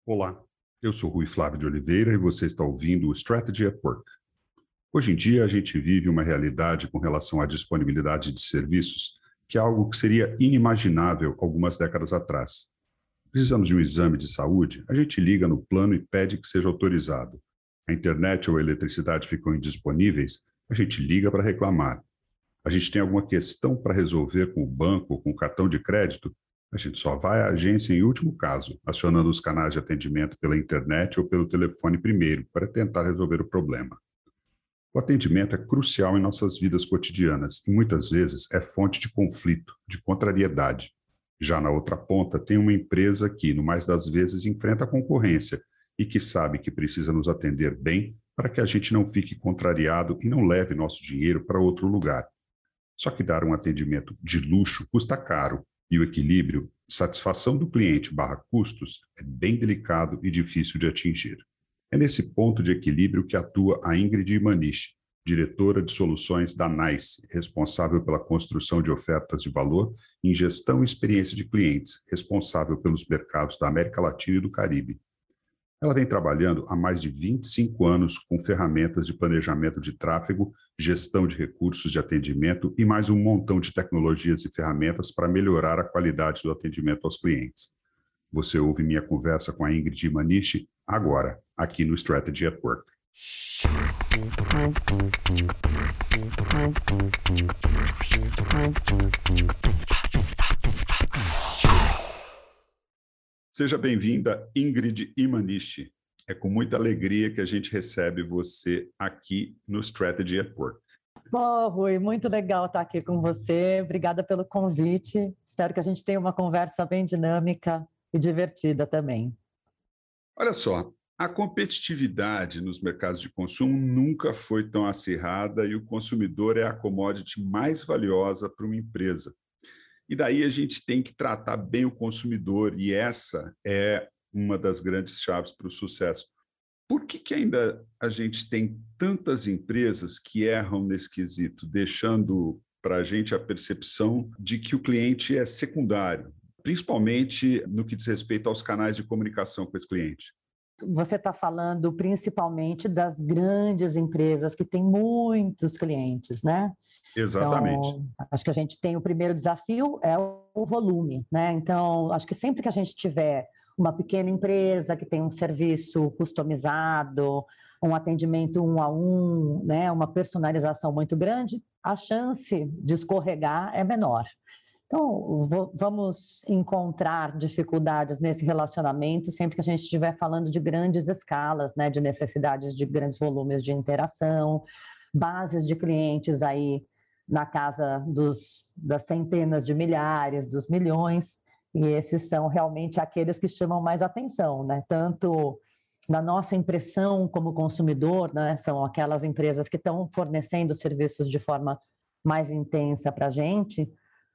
Olá, eu sou Rui Flávio de Oliveira e você está ouvindo o Strategy at Work. Hoje em dia, a gente vive uma realidade com relação à disponibilidade de serviços que é algo que seria inimaginável algumas décadas atrás. Precisamos de um exame de saúde, a gente liga no plano e pede que seja autorizado. A internet ou a eletricidade ficam indisponíveis, a gente liga para reclamar. A gente tem alguma questão para resolver com o banco ou com o cartão de crédito, a gente só vai à agência em último caso, acionando os canais de atendimento pela internet ou pelo telefone primeiro, para tentar resolver o problema. O atendimento é crucial em nossas vidas cotidianas e muitas vezes é fonte de conflito, de contrariedade. Já na outra ponta, tem uma empresa que, no mais das vezes, enfrenta a concorrência e que sabe que precisa nos atender bem para que a gente não fique contrariado e não leve nosso dinheiro para outro lugar. Só que dar um atendimento de luxo custa caro e o equilíbrio, satisfação do cliente barra custos, é bem delicado e difícil de atingir. É nesse ponto de equilíbrio que atua a Ingrid Imanishi, diretora de soluções da NICE, responsável pela construção de ofertas de valor em gestão e experiência de clientes, responsável pelos mercados da América Latina e do Caribe. Ela vem trabalhando há mais de 25 anos com ferramentas de planejamento de tráfego, gestão de recursos de atendimento e mais um montão de tecnologias e ferramentas para melhorar a qualidade do atendimento aos clientes. Você ouve minha conversa com a Ingrid Imanishi agora, aqui no Strategy at Work. Seja bem-vinda, Ingrid Imanishi. É com muita alegria que a gente recebe você aqui no Strategy at Work. Bom, Rui, muito legal estar aqui com você. Obrigada pelo convite. Espero que a gente tenha uma conversa bem dinâmica e divertida também. Olha só, a competitividade nos mercados de consumo nunca foi tão acirrada e o consumidor é a commodity mais valiosa para uma empresa. E daí a gente tem que tratar bem o consumidor, e essa é uma das grandes chaves para o sucesso. Por que ainda a gente tem tantas empresas que erram nesse quesito, deixando para a gente a percepção de que o cliente é secundário, principalmente no que diz respeito aos canais de comunicação com esse cliente? Você está falando principalmente das grandes empresas que têm muitos clientes, né? Exatamente. Então, acho que a gente tem o primeiro desafio é o volume, né? Então, acho que sempre que a gente tiver uma pequena empresa que tem um serviço customizado, um atendimento 1 a 1, né? Uma personalização muito grande, a chance de escorregar é menor. Então, vamos encontrar dificuldades nesse relacionamento sempre que a gente estiver falando de grandes escalas, né? De necessidades de grandes volumes de interação, bases de clientes aí na casa das centenas de milhares, dos milhões, e esses são realmente aqueles que chamam mais atenção, né? Tanto na nossa impressão como consumidor, né? São aquelas empresas que estão fornecendo serviços de forma mais intensa para a gente,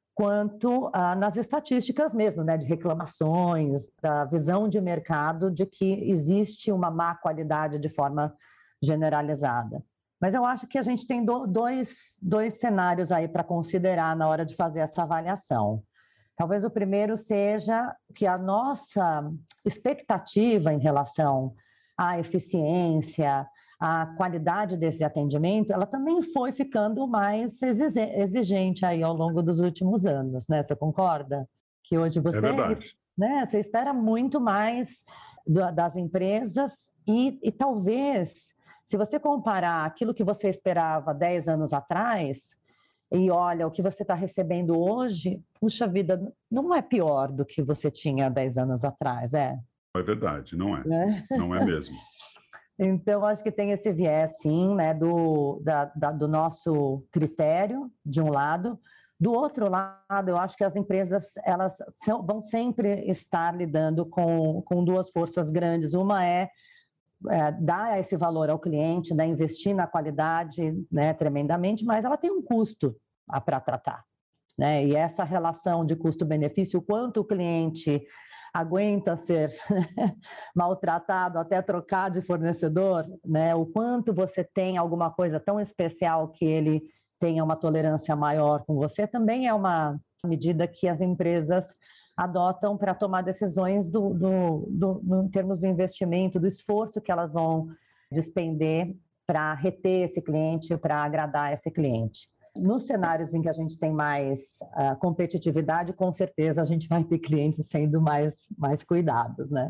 quanto nas estatísticas mesmo, né? De reclamações, da visão de mercado de que existe uma má qualidade de forma generalizada. Mas eu acho que a gente tem dois cenários aí para considerar na hora de fazer essa avaliação. Talvez o primeiro seja que a nossa expectativa em relação à eficiência, à qualidade desse atendimento, ela também foi ficando mais exigente aí ao longo dos últimos anos, né? Você concorda? Que hoje É verdade. você espera muito mais das empresas e talvez, se você comparar aquilo que você esperava 10 anos atrás e olha o que você está recebendo hoje, puxa vida, não é pior do que você tinha 10 anos atrás, é? É verdade, não é. Não é mesmo. Então, acho que tem esse viés, sim, né, do nosso critério, de um lado. Do outro lado, eu acho que as empresas elas vão sempre estar lidando com duas forças grandes. Uma é dar esse valor ao cliente, né, investir na qualidade, né, tremendamente, mas ela tem um custo para tratar, né? E essa relação de custo-benefício, o quanto o cliente aguenta ser maltratado até trocar de fornecedor, né? O quanto você tem alguma coisa tão especial que ele tenha uma tolerância maior com você, também é uma medida que as empresas adotam para tomar decisões em termos do investimento, do esforço que elas vão despender para reter esse cliente, para agradar esse cliente. Nos cenários em que a gente tem mais competitividade, com certeza a gente vai ter clientes sendo mais cuidados, né?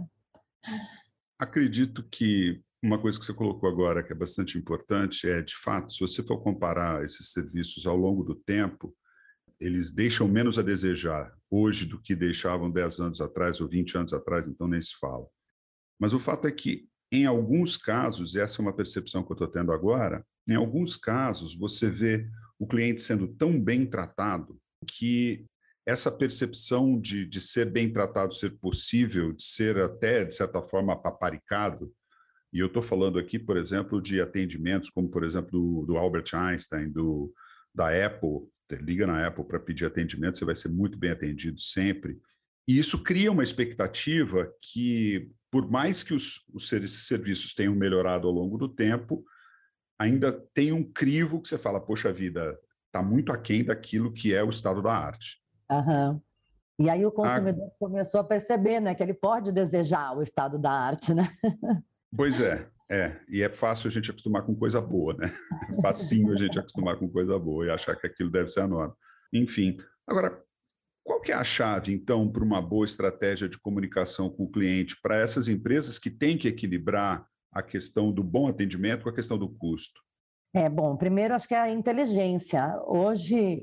Acredito que uma coisa que você colocou agora, que é bastante importante, é, de fato, se você for comparar esses serviços ao longo do tempo, eles deixam menos a desejar hoje do que deixavam 10 anos atrás ou 20 anos atrás, então nem se fala. Mas o fato é que, em alguns casos, e essa é uma percepção que eu estou tendo agora, em alguns casos você vê o cliente sendo tão bem tratado que essa percepção de ser bem tratado, ser possível, de ser até, de certa forma, paparicado, e eu estou falando aqui, por exemplo, de atendimentos como, por exemplo, do Albert Einstein, da Apple. Você liga na Apple para pedir atendimento, você vai ser muito bem atendido sempre. E isso cria uma expectativa que, por mais que os serviços tenham melhorado ao longo do tempo, ainda tem um crivo que você fala, poxa vida, está muito aquém daquilo que é o estado da arte. Uhum. E aí o consumidor começou a perceber, né, que ele pode desejar o estado da arte, né? Pois é. E é fácil a gente acostumar com coisa boa, né? É facinho a gente acostumar com coisa boa e achar que aquilo deve ser a norma. Enfim, agora, qual que é a chave, então, para uma boa estratégia de comunicação com o cliente para essas empresas que têm que equilibrar a questão do bom atendimento com a questão do custo? Bom, primeiro acho que é a inteligência. Hoje,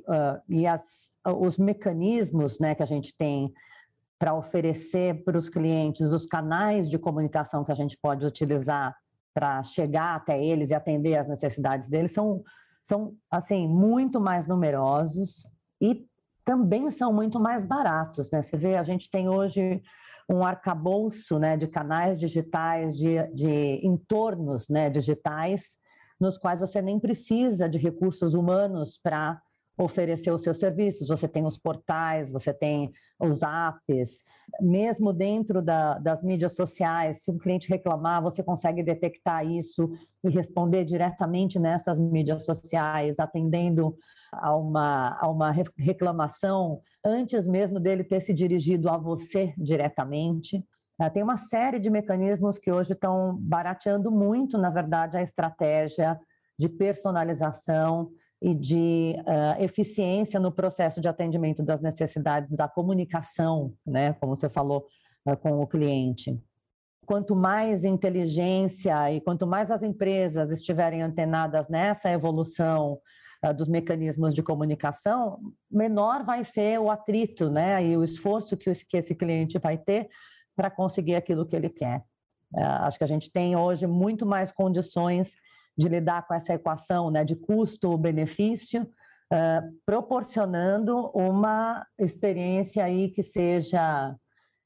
os mecanismos, né, que a gente tem para oferecer para os clientes, os canais de comunicação que a gente pode utilizar para chegar até eles e atender às necessidades deles são assim, muito mais numerosos e também são muito mais baratos, né? Você vê, a gente tem hoje um arcabouço, né, de canais digitais, de entornos, né, digitais, nos quais você nem precisa de recursos humanos para oferecer os seus serviços. Você tem os portais, você tem os apps, mesmo dentro das mídias sociais, se um cliente reclamar, você consegue detectar isso e responder diretamente nessas mídias sociais, atendendo a uma reclamação antes mesmo dele ter se dirigido a você diretamente. Tem uma série de mecanismos que hoje estão barateando muito, na verdade, a estratégia de personalização e de eficiência no processo de atendimento das necessidades da comunicação, né, como você falou, com o cliente. Quanto mais inteligência e quanto mais as empresas estiverem antenadas nessa evolução dos mecanismos de comunicação, menor vai ser o atrito, né, e o esforço que esse cliente vai ter para conseguir aquilo que ele quer. Acho que a gente tem hoje muito mais condições de lidar com essa equação, né, de custo-benefício, proporcionando uma experiência aí que seja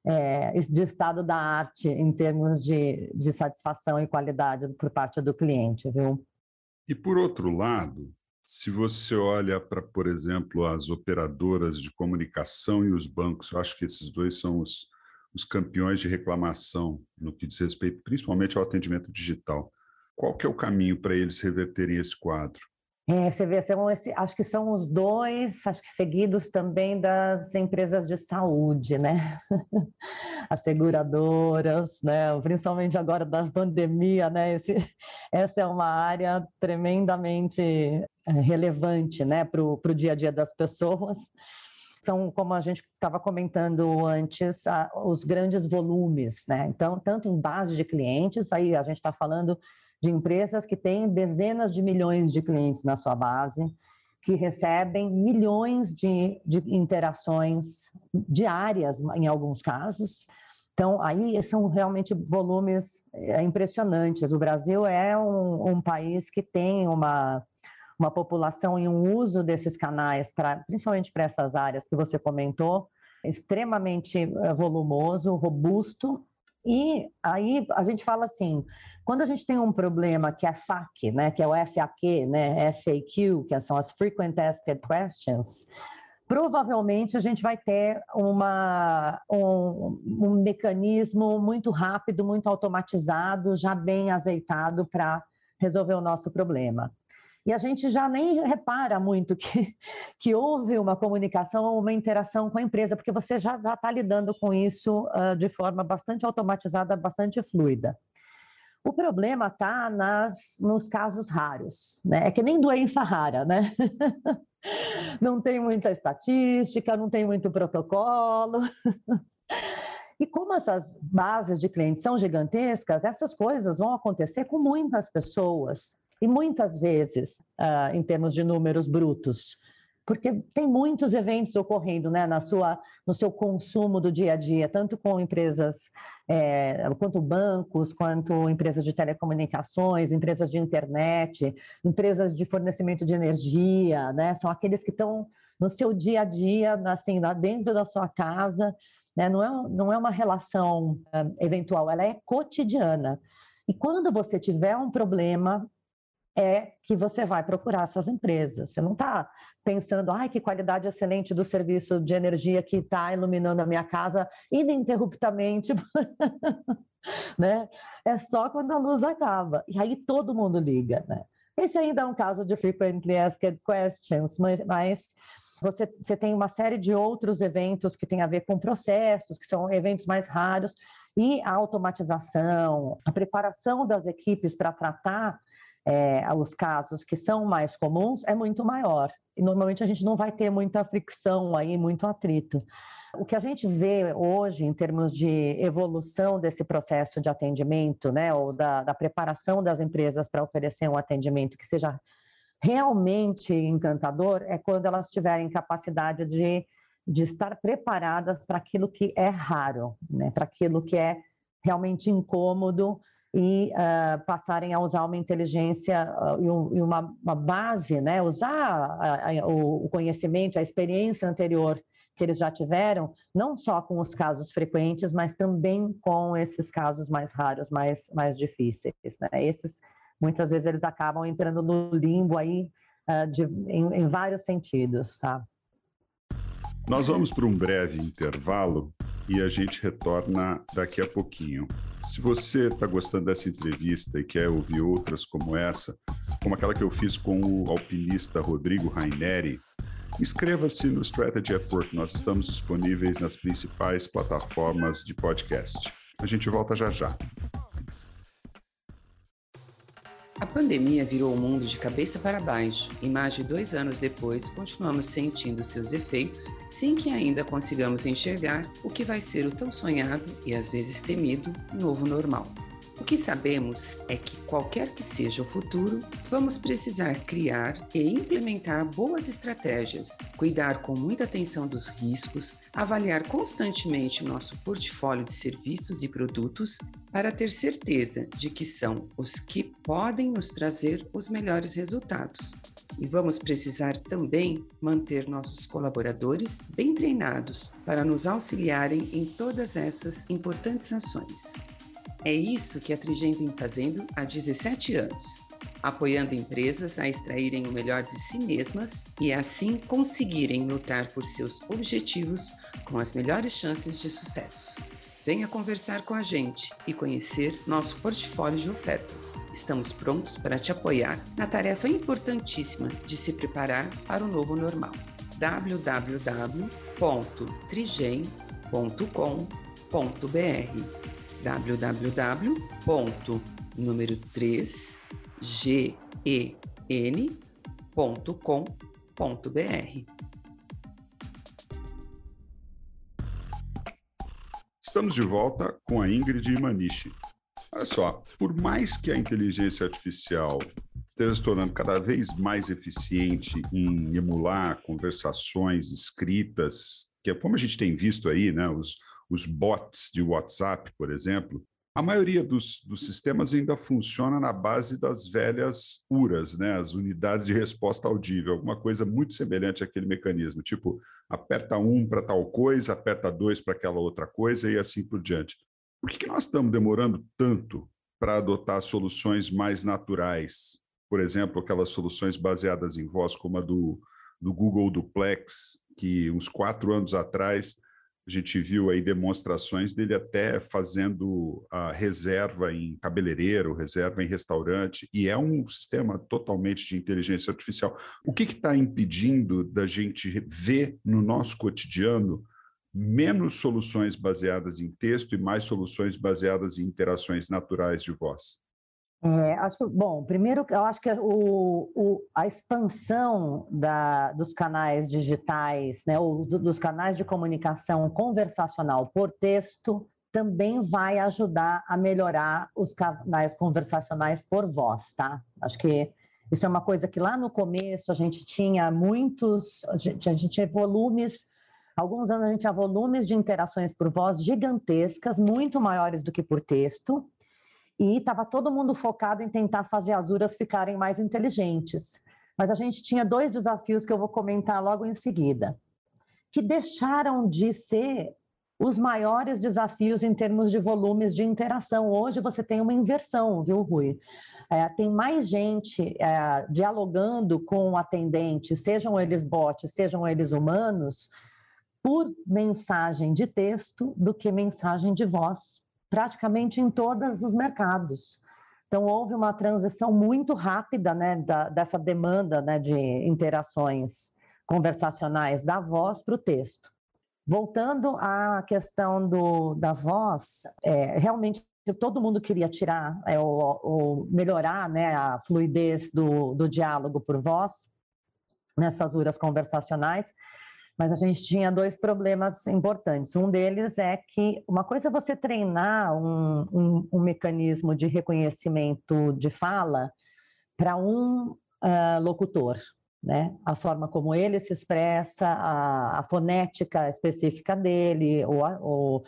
de estado da arte em termos de satisfação e qualidade por parte do cliente, viu? E, por outro lado, se você olha para, por exemplo, as operadoras de comunicação e os bancos, eu acho que esses dois são os campeões de reclamação no que diz respeito principalmente ao atendimento digital. Qual que é o caminho para eles reverterem esse quadro? Você vê, acho que são os dois, acho que seguidos também das empresas de saúde, né? As seguradoras, né? Principalmente agora da pandemia, né? Essa é uma área tremendamente relevante, né? Para o dia a dia das pessoas. São, como a gente estava comentando antes, os grandes volumes, né? Então, tanto em base de clientes, aí a gente está falando de empresas que têm dezenas de milhões de clientes na sua base, que recebem milhões de interações diárias, em alguns casos. Então, aí são realmente volumes impressionantes. O Brasil é um país que tem uma população e um uso desses canais, principalmente para essas áreas que você comentou, extremamente volumoso, robusto. E aí a gente fala assim, quando a gente tem um problema que é FAQ, né, que é o FAQ, né, FAQ, que são as Frequent Asked Questions, provavelmente a gente vai ter um mecanismo muito rápido, muito automatizado, já bem azeitado para resolver o nosso problema. E a gente já nem repara muito que houve uma comunicação, uma interação com a empresa, porque você já está lidando com isso de forma bastante automatizada, bastante fluida. O problema está nos casos raros, né? É que nem doença rara, né? Não tem muita estatística, não tem muito protocolo. E como essas bases de clientes são gigantescas, essas coisas vão acontecer com muitas pessoas e muitas vezes, em termos de números brutos, porque tem muitos eventos ocorrendo, né, no seu consumo do dia a dia, tanto com empresas, quanto bancos, quanto empresas de telecomunicações, empresas de internet, empresas de fornecimento de energia, né, são aqueles que estão no seu dia a dia, assim, dentro da sua casa, né, não é uma relação eventual, ela é cotidiana. E quando você tiver um problema, é que você vai procurar essas empresas. Você não está pensando, ai, que qualidade excelente do serviço de energia que está iluminando a minha casa ininterruptamente, né? É só quando a luz acaba. E aí todo mundo liga, né? Esse ainda é um caso de frequently asked questions, mas você tem uma série de outros eventos que têm a ver com processos, que são eventos mais raros, e a automatização, a preparação das equipes para tratar os casos que são mais comuns é muito maior. E normalmente a gente não vai ter muita fricção aí, muito atrito. O que a gente vê hoje em termos de evolução desse processo de atendimento, né, ou da preparação das empresas para oferecer um atendimento que seja realmente encantador, é quando elas tiverem capacidade de estar preparadas para aquilo que é raro, né, para aquilo que é realmente incômodo, e passarem a usar uma inteligência e uma base, né? Usar o conhecimento, a experiência anterior que eles já tiveram, não só com os casos frequentes, mas também com esses casos mais raros, mais difíceis, né? Esses, muitas vezes, eles acabam entrando no limbo aí em vários sentidos, tá? Nós vamos para um breve intervalo e a gente retorna daqui a pouquinho. Se você está gostando dessa entrevista e quer ouvir outras como essa, como aquela que eu fiz com o alpinista Rodrigo Raineri, inscreva-se no Strategy at Work. Nós estamos disponíveis nas principais plataformas de podcast. A gente volta já já. A pandemia virou o mundo de cabeça para baixo e mais de 2 anos depois continuamos sentindo seus efeitos sem que ainda consigamos enxergar o que vai ser o tão sonhado e às vezes temido novo normal. O que sabemos é que qualquer que seja o futuro, vamos precisar criar e implementar boas estratégias, cuidar com muita atenção dos riscos, avaliar constantemente nosso portfólio de serviços e produtos para ter certeza de que são os que podem nos trazer os melhores resultados. E vamos precisar também manter nossos colaboradores bem treinados para nos auxiliarem em todas essas importantes ações. É isso que a Trigem vem fazendo há 17 anos, apoiando empresas a extraírem o melhor de si mesmas e assim conseguirem lutar por seus objetivos com as melhores chances de sucesso. Venha conversar com a gente e conhecer nosso portfólio de ofertas. Estamos prontos para te apoiar na tarefa importantíssima de se preparar para o novo normal. www.trigem.com.br www.3gen.com.br. Estamos de volta com a Ingrid e Manishi. Olha só, por mais que a inteligência artificial esteja se tornando cada vez mais eficiente em emular conversações escritas, que é como a gente tem visto aí, né, os bots de WhatsApp, por exemplo, a maioria dos sistemas ainda funciona na base das velhas URAs, né? As unidades de resposta audível, alguma coisa muito semelhante àquele mecanismo, tipo, aperta 1 para tal coisa, aperta 2 para aquela outra coisa e assim por diante. Por que nós estamos demorando tanto para adotar soluções mais naturais? Por exemplo, aquelas soluções baseadas em voz, como a do Google Duplex, que uns 4 anos atrás A gente viu aí demonstrações dele até fazendo a reserva em cabeleireiro, reserva em restaurante, e é um sistema totalmente de inteligência artificial. O que está impedindo da gente ver no nosso cotidiano menos soluções baseadas em texto e mais soluções baseadas em interações naturais de voz? Acho que, bom, primeiro, eu acho que a expansão dos canais digitais, né, ou dos canais de comunicação conversacional por texto, também vai ajudar a melhorar os canais conversacionais por voz, tá? Acho que isso é uma coisa que lá no começo a gente tinha a gente tinha volumes, alguns anos a gente tinha volumes de interações por voz gigantescas, muito maiores do que por texto, e estava todo mundo focado em tentar fazer as URAs ficarem mais inteligentes. Mas a gente tinha 2 desafios que eu vou comentar logo em seguida, que deixaram de ser os maiores desafios em termos de volumes de interação. Hoje você tem uma inversão, viu, Rui? Tem mais gente dialogando com o atendente, sejam eles bots, sejam eles humanos, por mensagem de texto do que mensagem de voz, praticamente em todos os mercados. Então, houve uma transição muito rápida, né, dessa demanda, né, de interações conversacionais da voz para o texto. Voltando à questão da voz, realmente todo mundo queria tirar ou melhorar, né, a fluidez do diálogo por voz nessas URAs conversacionais, mas a gente tinha 2 problemas importantes. Um deles é que uma coisa é você treinar um mecanismo de reconhecimento de fala para um locutor, né? A forma como ele se expressa, a fonética específica dele, o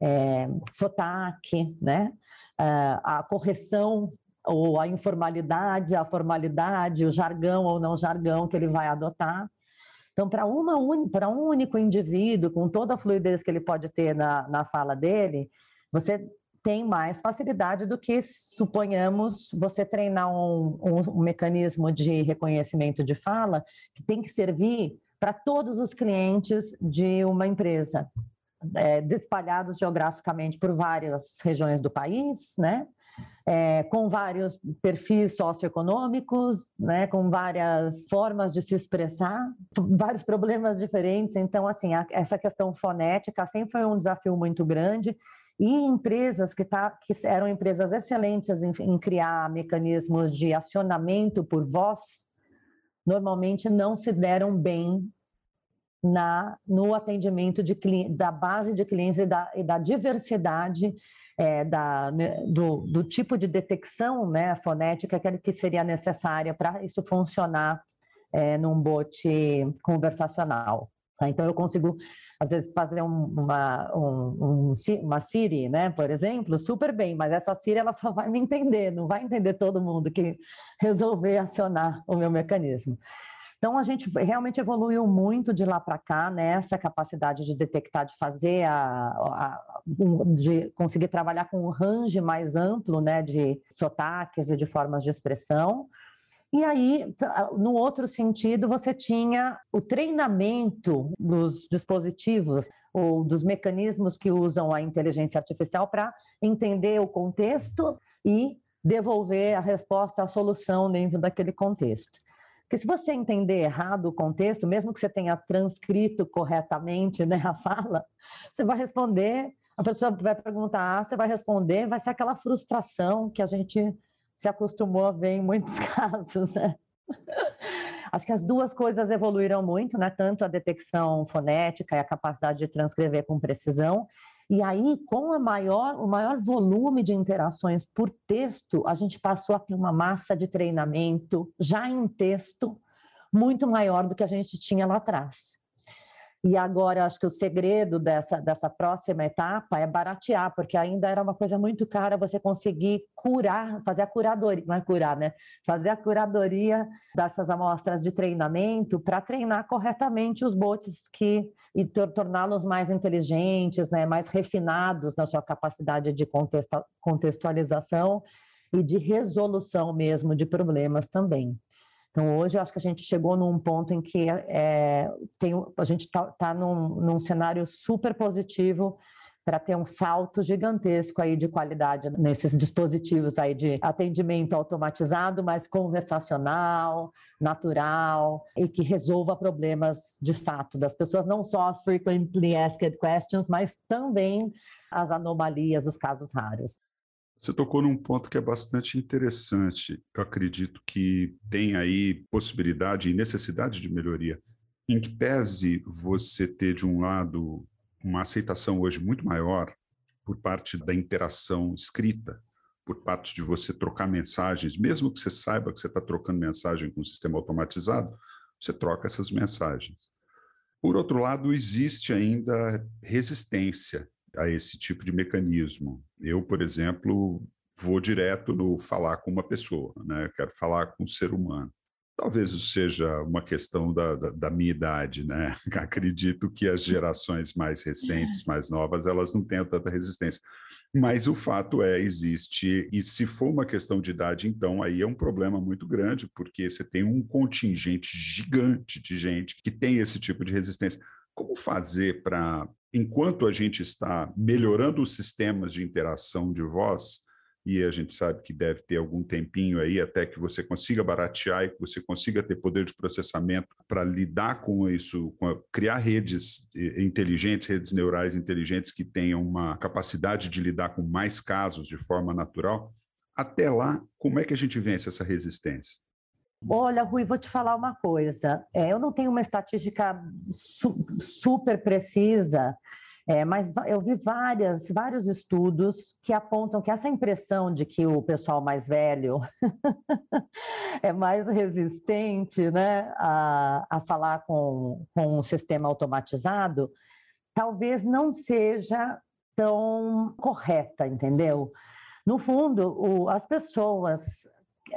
sotaque, né? A correção ou a informalidade, a formalidade, o jargão ou não jargão que ele vai adotar. Então, para um único indivíduo, com toda a fluidez que ele pode ter na fala dele, você tem mais facilidade do que, suponhamos, você treinar um mecanismo de reconhecimento de fala que tem que servir para todos os clientes de uma empresa, espalhados geograficamente por várias regiões do país, né? Com vários perfis socioeconômicos, né, com várias formas de se expressar, vários problemas diferentes. Então, assim, essa questão fonética sempre foi um desafio muito grande, e empresas que eram empresas excelentes em criar mecanismos de acionamento por voz, normalmente não se deram bem no atendimento da base de clientes e da diversidade do tipo de detecção, né, fonética que seria necessária para isso funcionar num bot conversacional. Tá? Então, eu consigo, às vezes, fazer uma Siri, né, por exemplo, super bem, mas essa Siri ela só vai me entender, não vai entender todo mundo que resolver acionar o meu mecanismo. Então, a gente realmente evoluiu muito de lá para cá nessa capacidade de detectar, de fazer, de conseguir trabalhar com um range mais amplo, né, de sotaques e de formas de expressão. E aí, no outro sentido, você tinha o treinamento dos dispositivos ou dos mecanismos que usam a inteligência artificial para entender o contexto e devolver a resposta, a solução dentro daquele contexto. Porque se você entender errado o contexto, mesmo que você tenha transcrito corretamente, né, a fala, você vai responder, a pessoa vai perguntar, você vai responder, vai ser aquela frustração que a gente se acostumou a ver em muitos casos, né? Acho que as 2 coisas evoluíram muito, né? Tanto a detecção fonética e a capacidade de transcrever com precisão. E aí, com o maior volume de interações por texto, a gente passou a ter uma massa de treinamento, já em texto, muito maior do que a gente tinha lá atrás. E agora, acho que o segredo dessa próxima etapa é baratear, porque ainda era uma coisa muito cara você conseguir fazer a curadoria, não é curar, né? Fazer a curadoria dessas amostras de treinamento para treinar corretamente os bots e torná-los mais inteligentes, né? Mais refinados na sua capacidade de contextualização e de resolução mesmo de problemas também. Então, hoje, eu acho que a gente chegou num ponto em que a gente está num cenário super positivo para ter um salto gigantesco aí de qualidade nesses dispositivos aí de atendimento automatizado, mas conversacional, natural, e que resolva problemas de fato das pessoas, não só as frequently asked questions, mas também as anomalias, os casos raros. Você tocou num ponto que é bastante interessante. Eu acredito que tem aí possibilidade e necessidade de melhoria. Em que pese você ter, de um lado, uma aceitação hoje muito maior por parte da interação escrita, por parte de você trocar mensagens, mesmo que você saiba que você está trocando mensagem com um sistema automatizado, você troca essas mensagens. Por outro lado, existe ainda resistência a esse tipo de mecanismo. Eu, por exemplo, vou direto no falar com uma pessoa, né? Eu quero falar com um ser humano. Talvez isso seja uma questão da minha idade, né? Acredito que as gerações mais recentes, mais novas, elas não tenham tanta resistência. Mas o fato existe, e se for uma questão de idade, então aí é um problema muito grande, porque você tem um contingente gigante de gente que tem esse tipo de resistência. Como fazer para, enquanto a gente está melhorando os sistemas de interação de voz, e a gente sabe que deve ter algum tempinho aí até que você consiga baratear e que você consiga ter poder de processamento para lidar com isso, criar redes inteligentes, redes neurais inteligentes que tenham uma capacidade de lidar com mais casos de forma natural. Até lá, como é que a gente vence essa resistência? Olha, Rui, vou te falar uma coisa. Eu não tenho uma estatística super precisa, mas eu vi vários estudos que apontam que essa impressão de que o pessoal mais velho é mais resistente, né, a falar com um sistema automatizado, talvez não seja tão correta, entendeu? No fundo, as pessoas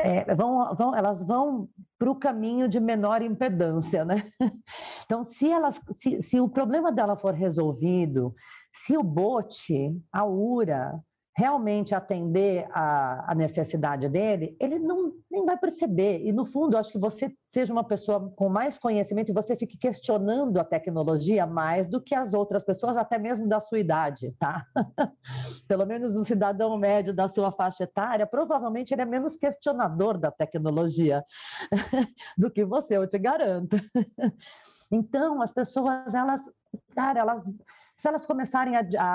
elas vão para o caminho de menor impedância, né? Então, se o problema dela for resolvido, se o bot, a URA, realmente atender a necessidade dele, ele nem vai perceber. E, no fundo, eu acho que você seja uma pessoa com mais conhecimento e você fique questionando a tecnologia mais do que as outras pessoas, até mesmo da sua idade, tá? Pelo menos um cidadão médio da sua faixa etária, provavelmente ele é menos questionador da tecnologia do que você, eu te garanto. Então, as pessoas, se elas começarem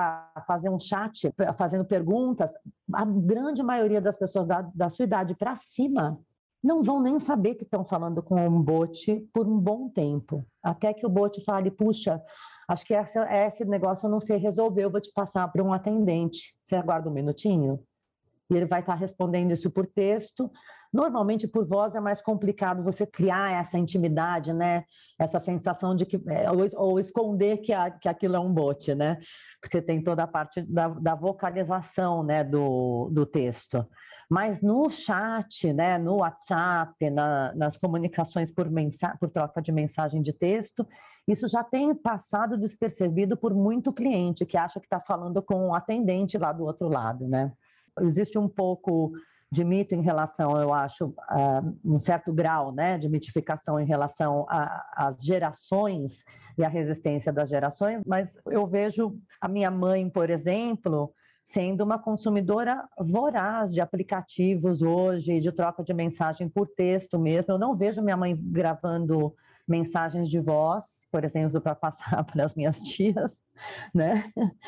a fazer um chat, fazendo perguntas, a grande maioria das pessoas da sua idade para cima não vão nem saber que estão falando com um bot por um bom tempo. Até que o bot fale, puxa, acho que esse negócio eu não sei resolver, eu vou te passar para um atendente. Você aguarda um minutinho? E ele vai estar respondendo isso por texto. Normalmente, por voz, é mais complicado você criar essa intimidade, né? Essa sensação de que... ou esconder que aquilo é um bot, né? Porque tem toda a parte da vocalização, né, do texto. Mas no chat, né, no WhatsApp, nas comunicações por troca de mensagem de texto, isso já tem passado despercebido por muito cliente que acha que está falando com um atendente lá do outro lado, né? Existe um pouco de mito em relação, eu acho, a um certo grau, né, de mitificação em relação às gerações e à resistência das gerações, mas eu vejo a minha mãe, por exemplo, sendo uma consumidora voraz de aplicativos hoje, de troca de mensagem por texto mesmo. Eu não vejo minha mãe gravando mensagens de voz, por exemplo, para passar para as minhas tias, né?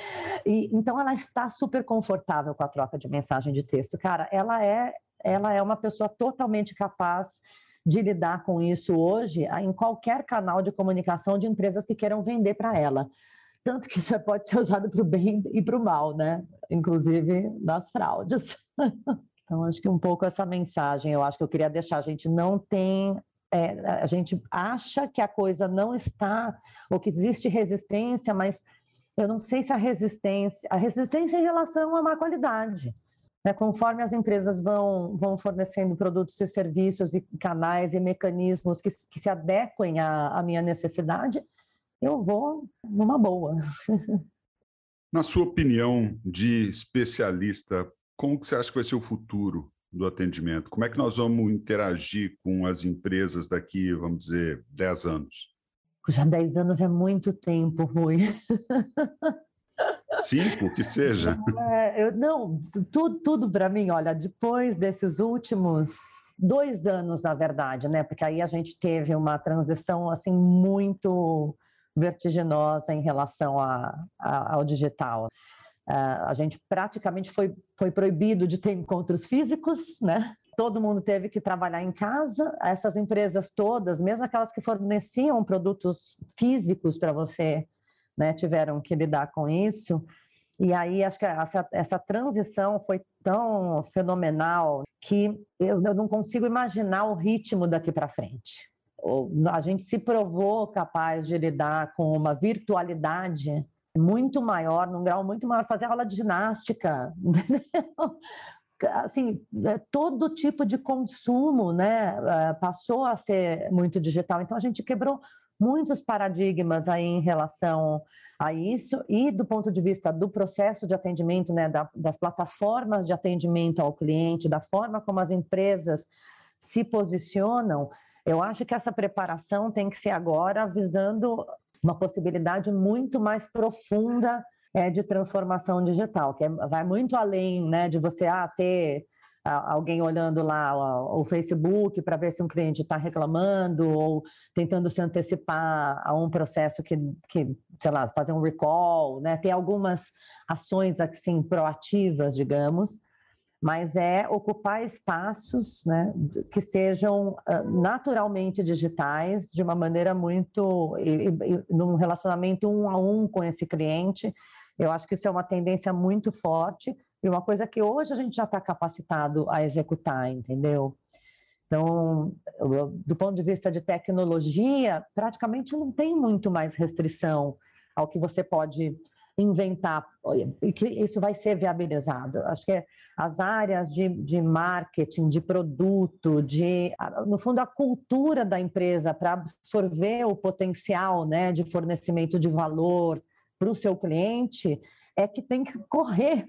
Então, ela está super confortável com a troca de mensagem de texto. Cara, ela é uma pessoa totalmente capaz de lidar com isso hoje em qualquer canal de comunicação de empresas que queiram vender para ela. Tanto que isso pode ser usado para o bem e para o mal, né? Inclusive nas fraudes. Então, acho que um pouco essa mensagem, eu acho que eu queria deixar. A gente não tem... a gente acha que a coisa não está, ou que existe resistência, mas eu não sei se a resistência em relação à má qualidade, né? Conforme as empresas vão fornecendo produtos e serviços e canais e mecanismos que se adequem à minha necessidade, eu vou numa boa. Na sua opinião de especialista, como que você acha que vai ser o futuro do atendimento? Como é que nós vamos interagir com as empresas daqui, vamos dizer, 10 anos? Já 10 anos é muito tempo, Rui. 5, que seja. Não, tudo para mim, olha, depois desses últimos 2 anos, na verdade, né? Porque aí a gente teve uma transição assim muito vertiginosa em relação ao digital. A gente praticamente foi proibido de ter encontros físicos, né? Todo mundo teve que trabalhar em casa. Essas empresas todas, mesmo aquelas que forneciam produtos físicos para você, né, tiveram que lidar com isso. E aí, acho que essa transição foi tão fenomenal que eu não consigo imaginar o ritmo daqui para frente. A gente se provou capaz de lidar com uma virtualidade muito maior, num grau muito maior, fazer aula de ginástica, entendeu? Assim, todo tipo de consumo, né, passou a ser muito digital. Então, a gente quebrou muitos paradigmas aí em relação a isso, e do ponto de vista do processo de atendimento, né, das plataformas de atendimento ao cliente, da forma como as empresas se posicionam, eu acho que essa preparação tem que ser agora visando uma possibilidade muito mais profunda de transformação digital, que vai muito além, né, de você ter alguém olhando lá o Facebook para ver se um cliente está reclamando ou tentando se antecipar a um processo que, sei lá, fazer um recall, né? Tem algumas ações assim proativas, digamos, mas é ocupar espaços, né, que sejam naturalmente digitais, de uma maneira muito, num relacionamento 1 a 1 com esse cliente. Eu acho que isso é uma tendência muito forte e uma coisa que hoje a gente já está capacitado a executar, entendeu? Então, do ponto de vista de tecnologia, praticamente não tem muito mais restrição ao que você pode inventar e que isso vai ser viabilizado. Acho que as áreas de marketing, de produto, no fundo, a cultura da empresa para absorver o potencial, né, de fornecimento de valor para o seu cliente, é que tem que correr.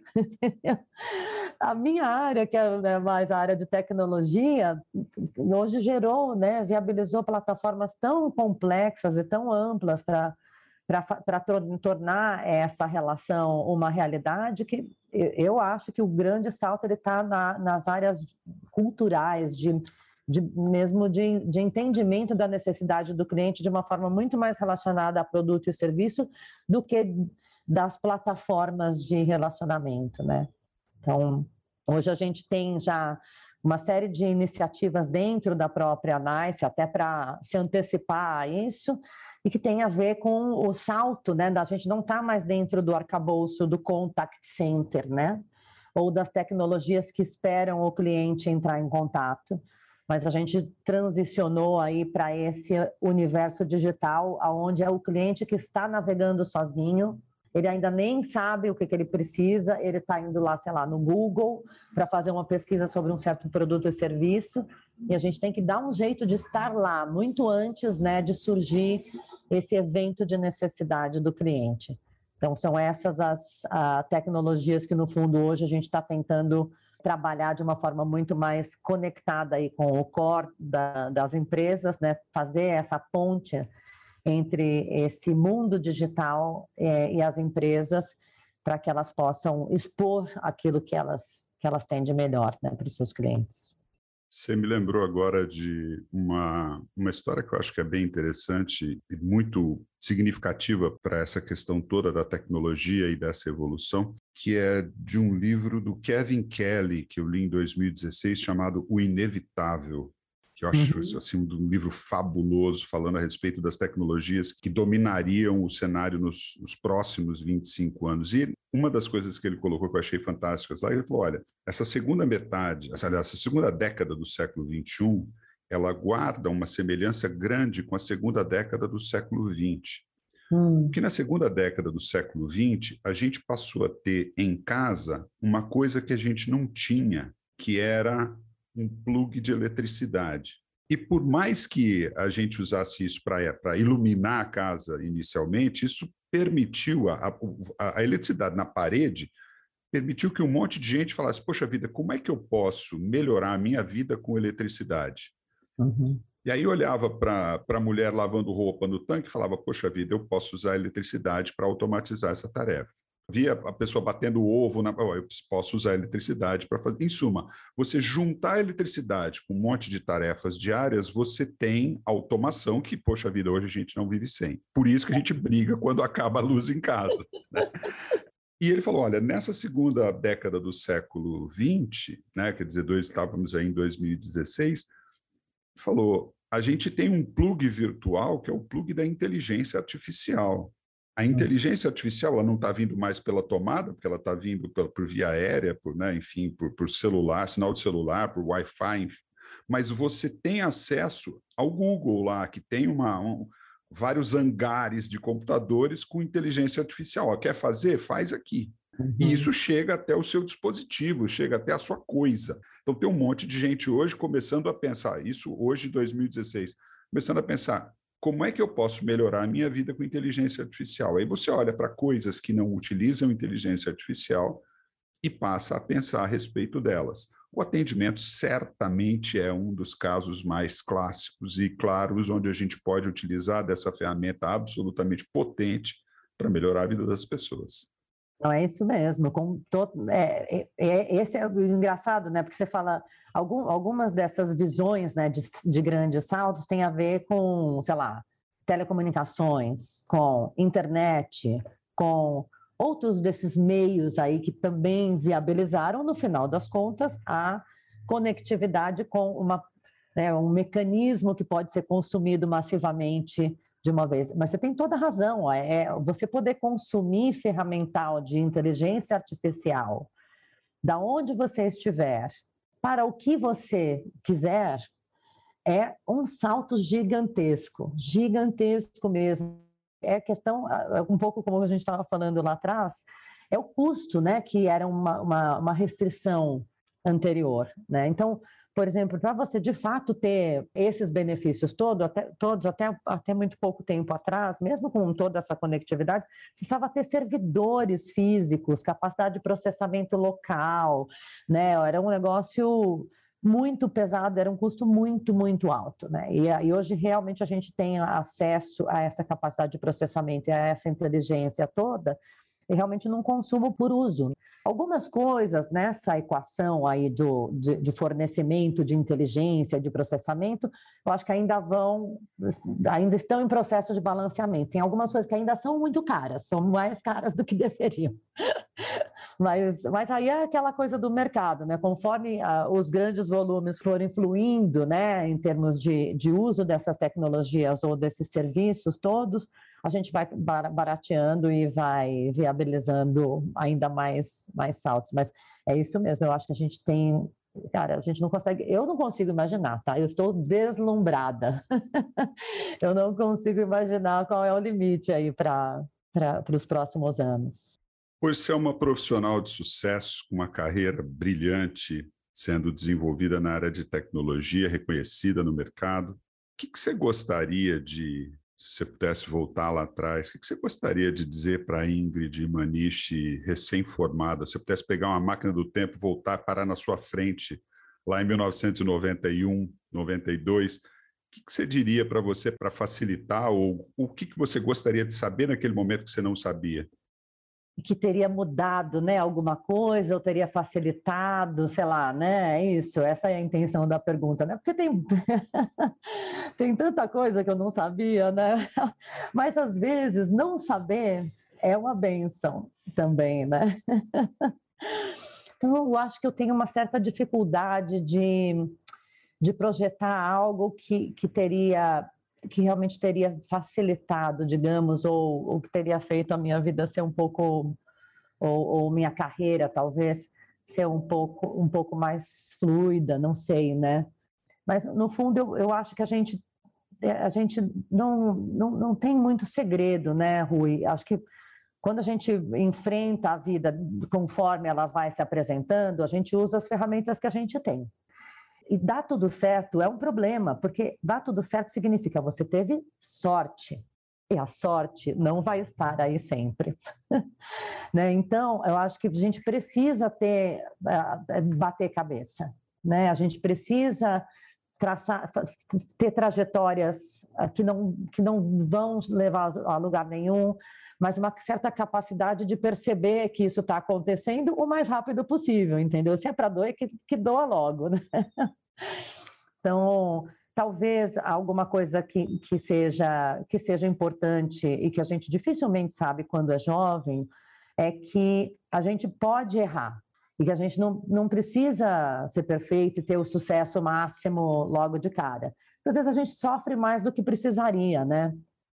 A minha área, que é, né, mais a área de tecnologia, hoje gerou, né, viabilizou plataformas tão complexas e tão amplas para tornar essa relação uma realidade, que eu acho que o grande salto está nas áreas culturais, mesmo de entendimento da necessidade do cliente de uma forma muito mais relacionada a produto e serviço do que das plataformas de relacionamento, né? Então, hoje a gente tem já uma série de iniciativas dentro da própria NICE, até para se antecipar a isso, e que tem a ver com o salto, né, da gente não estar mais dentro do arcabouço do contact center, né, ou das tecnologias que esperam o cliente entrar em contato, mas a gente transicionou aí para esse universo digital, onde é o cliente que está navegando sozinho. Ele ainda nem sabe o que ele precisa, ele está indo lá, sei lá, no Google para fazer uma pesquisa sobre um certo produto e serviço, e a gente tem que dar um jeito de estar lá muito antes, né, de surgir esse evento de necessidade do cliente. Então, são essas as tecnologias que, no fundo, hoje a gente está tentando trabalhar de uma forma muito mais conectada aí com o core das empresas, né, fazer essa ponte entre esse mundo digital e as empresas, para que elas possam expor aquilo que elas têm de melhor, né, para os seus clientes. Você me lembrou agora de uma história que eu acho que é bem interessante e muito significativa para essa questão toda da tecnologia e dessa evolução, que é de um livro do Kevin Kelly, que eu li em 2016, chamado O Inevitável, que eu acho assim, um livro fabuloso, falando a respeito das tecnologias que dominariam o cenário nos próximos 25 anos. E uma das coisas que ele colocou que eu achei fantásticas lá, ele falou, olha, essa segunda década do século XXI, ela guarda uma semelhança grande com a segunda década do século XX. Porque na segunda década do século XX, a gente passou a ter em casa uma coisa que a gente não tinha, que era um plug de eletricidade. E por mais que a gente usasse isso para iluminar a casa inicialmente, isso permitiu a eletricidade na parede, permitiu que um monte de gente falasse, poxa vida, como é que eu posso melhorar a minha vida com eletricidade? Uhum. E aí olhava para a mulher lavando roupa no tanque e falava, poxa vida, eu posso usar a eletricidade para automatizar essa tarefa. Via a pessoa batendo ovo, eu posso usar a eletricidade para fazer. Em suma, você juntar a eletricidade com um monte de tarefas diárias, você tem automação que, poxa vida, hoje a gente não vive sem. Por isso que a gente briga quando acaba a luz em casa, né? E ele falou, olha, nessa segunda década do século XX, né, quer dizer, estávamos aí em 2016, falou, a gente tem um plug virtual que é o plug da inteligência artificial. A inteligência artificial ela não está vindo mais pela tomada, porque ela está vindo por via aérea, né, enfim, por celular, sinal de celular, por Wi-Fi, mas você tem acesso ao Google lá, que tem vários hangares de computadores com inteligência artificial. Quer fazer? Faz aqui. E isso chega até o seu dispositivo, chega até a sua coisa. Então, tem um monte de gente hoje começando a pensar, isso hoje, 2016, começando a pensar, como é que eu posso melhorar a minha vida com inteligência artificial? Aí você olha para coisas que não utilizam inteligência artificial e passa a pensar a respeito delas. O atendimento certamente é um dos casos mais clássicos e claros onde a gente pode utilizar dessa ferramenta absolutamente potente para melhorar a vida das pessoas. Não, é isso mesmo. Esse é o engraçado, né? Porque você fala, algumas dessas visões, né, de grandes saltos têm a ver com, sei lá, telecomunicações, com internet, com outros desses meios aí que também viabilizaram, no final das contas, a conectividade com um mecanismo que pode ser consumido massivamente de uma vez. Mas você tem toda a razão, você poder consumir ferramental de inteligência artificial da onde você estiver, para o que você quiser, é um salto gigantesco mesmo. É questão, um pouco como a gente estava falando lá atrás, é o custo, né, que era uma restrição anterior, né? Então, por exemplo, para você de fato ter esses benefícios todos até muito pouco tempo atrás, mesmo com toda essa conectividade, você precisava ter servidores físicos, capacidade de processamento local, né? Era um negócio muito pesado, era um custo muito, muito alto, né? E hoje realmente a gente tem acesso a essa capacidade de processamento e a essa inteligência toda, e realmente num consumo por uso. Algumas coisas nessa equação aí de fornecimento de inteligência, de processamento, eu acho que ainda estão em processo de balanceamento. Tem algumas coisas que ainda são muito caras, são mais caras do que deveriam. Mas aí é aquela coisa do mercado, né? Conforme os grandes volumes forem fluindo, né, em termos de uso dessas tecnologias ou desses serviços todos, a gente vai barateando e vai viabilizando ainda mais saltos. Mas é isso mesmo, eu acho que a gente tem... Cara, a gente não consegue... Eu não consigo imaginar, tá? Eu estou deslumbrada. Eu não consigo imaginar qual é o limite aí para os próximos anos. Por ser uma profissional de sucesso, com uma carreira brilhante, sendo desenvolvida na área de tecnologia, reconhecida no mercado, o que você gostaria de, se você pudesse voltar lá atrás, o que você gostaria de dizer para a Ingrid Manishi, recém-formada, se você pudesse pegar uma máquina do tempo, voltar, parar na sua frente, lá em 1991, 92, o que você diria para você para facilitar, ou o que você gostaria de saber naquele momento que você não sabia? Que teria mudado, né, alguma coisa, ou teria facilitado, sei lá, né, isso, essa é a intenção da pergunta, né, porque tem tanta coisa que eu não sabia, né, mas às vezes não saber é uma bênção também, né. Então eu acho que eu tenho uma certa dificuldade de projetar algo que realmente teria facilitado, digamos, ou que teria feito a minha vida ser um pouco, ou minha carreira, talvez, ser um pouco mais fluida, não sei, né? Mas, no fundo, eu acho que a gente não tem muito segredo, né, Rui? Acho que quando a gente enfrenta a vida conforme ela vai se apresentando, a gente usa as ferramentas que a gente tem. E dar tudo certo é um problema, porque dar tudo certo significa você teve sorte. E a sorte não vai estar aí sempre. Né? Então, eu acho que a gente precisa bater cabeça. Né? A gente precisa ter trajetórias que não vão levar a lugar nenhum, mas uma certa capacidade de perceber que isso está acontecendo o mais rápido possível, entendeu? Se é para doer, que doa logo, né? Então, talvez alguma coisa que seja importante e que a gente dificilmente sabe quando é jovem é que a gente pode errar e que a gente não precisa ser perfeito e ter o sucesso máximo logo de cara. Porque, às vezes a gente sofre mais do que precisaria, né?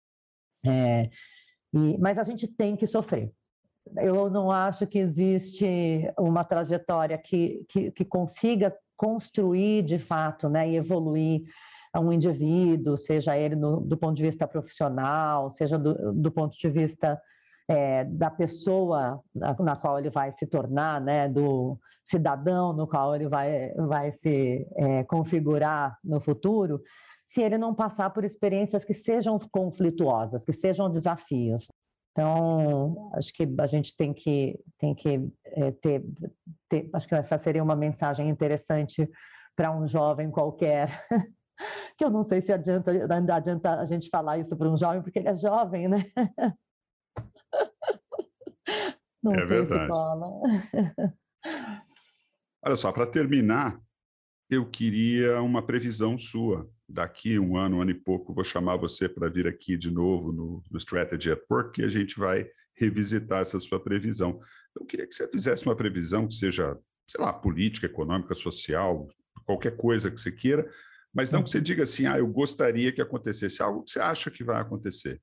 Mas a gente tem que sofrer. Eu não acho que existe uma trajetória que consiga construir de fato, né, e evoluir um indivíduo, seja ele do ponto de vista profissional, seja do ponto de vista da pessoa na qual ele vai se tornar, né, do cidadão no qual ele vai se configurar no futuro, se ele não passar por experiências que sejam conflituosas, que sejam desafios. Então, acho que a gente tem que ter, acho que essa seria uma mensagem interessante para um jovem qualquer, que eu não sei se adianta a gente falar isso para um jovem, porque ele é jovem, né? Não sei verdade. Se cola. Olha só, para terminar, eu queria uma previsão sua. Daqui um ano e pouco, vou chamar você para vir aqui de novo no Strategy at Work e a gente vai revisitar essa sua previsão. Eu queria que você fizesse uma previsão que seja, sei lá, política, econômica, social, qualquer coisa que você queira, mas não que você diga assim, eu gostaria que acontecesse algo que você acha que vai acontecer.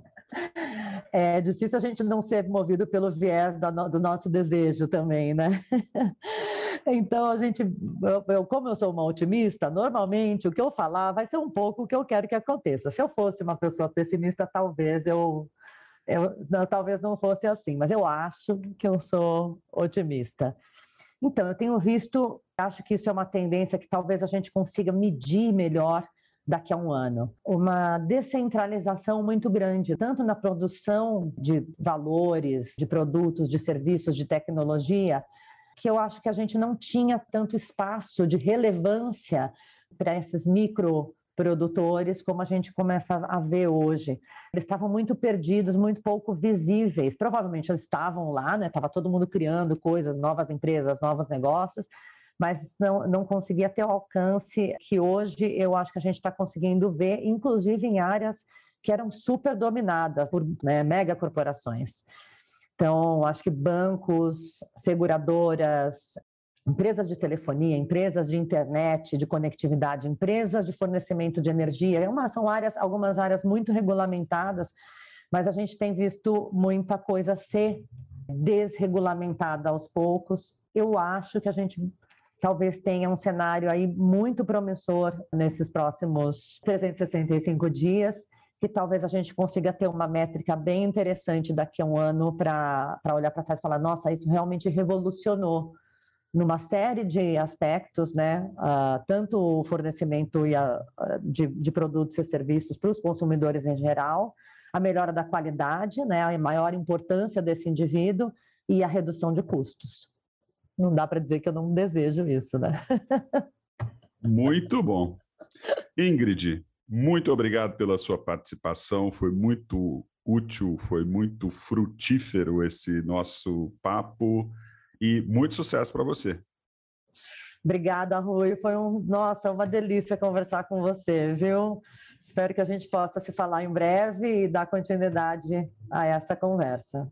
É difícil a gente não ser movido pelo viés do nosso desejo também, né? Então, como eu sou uma otimista, normalmente o que eu falar vai ser um pouco o que eu quero que aconteça. Se eu fosse uma pessoa pessimista, talvez talvez não fosse assim, mas eu acho que eu sou otimista. Então, eu tenho visto, acho que isso é uma tendência que talvez a gente consiga medir melhor daqui a um ano. Uma descentralização muito grande, tanto na produção de valores, de produtos, de serviços, de tecnologia, que eu acho que a gente não tinha tanto espaço de relevância para esses microprodutores como a gente começa a ver hoje. Eles estavam muito perdidos, muito pouco visíveis. Provavelmente eles estavam lá, né? Estava todo mundo criando coisas, novas empresas, novos negócios, mas não conseguia ter o alcance que hoje eu acho que a gente está conseguindo ver, inclusive em áreas que eram super dominadas por megacorporações. Então, acho que bancos, seguradoras, empresas de telefonia, empresas de internet, de conectividade, empresas de fornecimento de energia, são algumas áreas muito regulamentadas, mas a gente tem visto muita coisa ser desregulamentada aos poucos. Eu acho que a gente talvez tenha um cenário aí muito promissor nesses próximos 365 dias, que talvez a gente consiga ter uma métrica bem interessante daqui a um ano para olhar para trás e falar, nossa, isso realmente revolucionou numa série de aspectos, né? Tanto o fornecimento de produtos e serviços para os consumidores em geral, a melhora da qualidade, né? A maior importância desse indivíduo e a redução de custos. Não dá para dizer que eu não desejo isso, né? Muito bom. Ingrid, muito obrigado pela sua participação, foi muito útil, foi muito frutífero esse nosso papo e muito sucesso para você. Obrigada, Rui, foi uma delícia conversar com você, viu? Espero que a gente possa se falar em breve e dar continuidade a essa conversa.